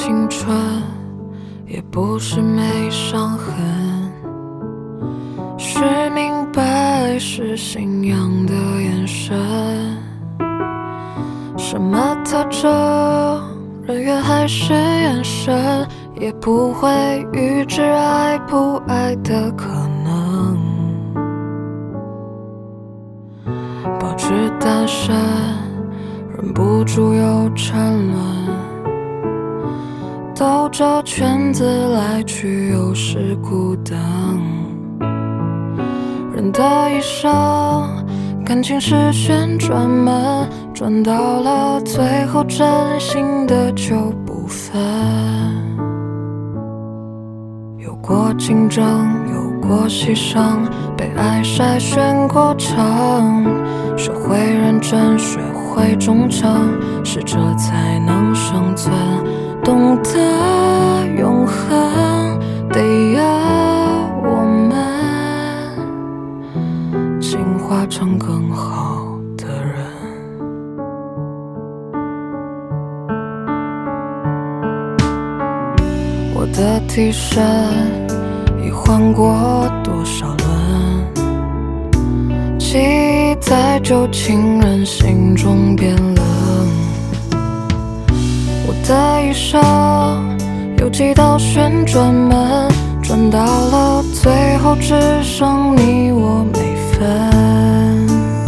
青春，也不是没伤痕，是明白，是信仰的眼神。什么特征，人缘还是眼神，也不会预知爱不爱的可能。保持单身，忍不住又沉沦，兜着圈子来去，又是孤灯。人的一生，感情是旋转门，转到了最后，真心的就不分。有过竞争，有过牺牲，被爱筛选过程，学会认真，学会忠诚，适者才能生存。懂得永恒，得要我们进化成更好的人。我的替身已换过多少轮，记忆在旧情人心中变冷。我的一生有几道旋转门，转到了最后，只剩你我没分。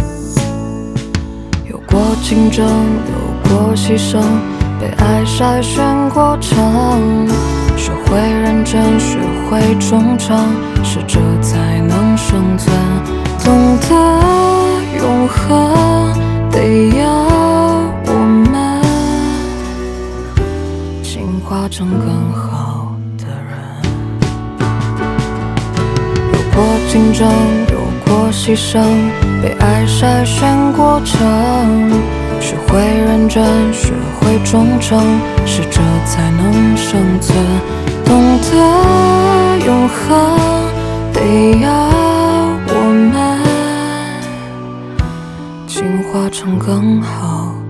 有过竞争，有过牺牲，被爱筛选过程，学会认真，学会忠诚，适者才能生存。懂得永恒，得要我们进化成更好的人。有过竞争，有过牺牲，被爱筛选过程，学会认真，学会忠诚，适者才能生存。懂得永恒，得要我们进化成更好